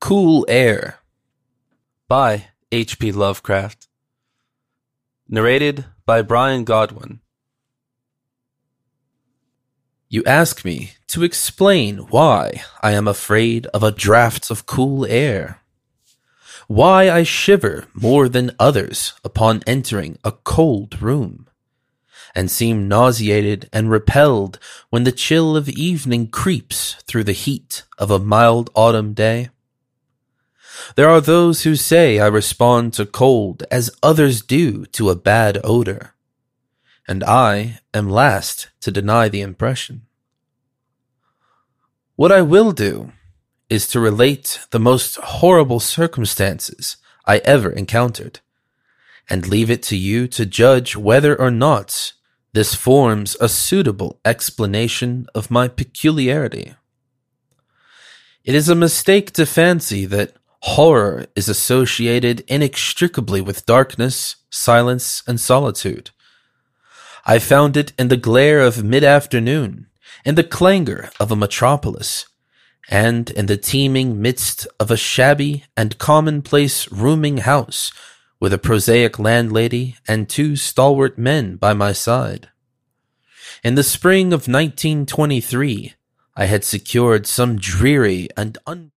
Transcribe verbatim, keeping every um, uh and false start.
Cool Air by H P Lovecraft. Narrated by Brian Godwin. You ask me to explain why I am afraid of a draught of cool air. Why I shiver more than others upon entering a cold room, and seem nauseated and repelled when the chill of evening creeps through the heat of a mild autumn day. There are those who say I respond to cold as others do to a bad odor, and I am last to deny the impression. What I will do is to relate the most horrible circumstances I ever encountered, and leave it to you to judge whether or not this forms a suitable explanation of my peculiarity. It is a mistake to fancy that horror is associated inextricably with darkness, silence, and solitude. I found it in the glare of mid-afternoon, in the clangor of a metropolis, and in the teeming midst of a shabby and commonplace rooming house with a prosaic landlady and two stalwart men by my side. In the spring of nineteen twenty-three, I had secured some dreary and un-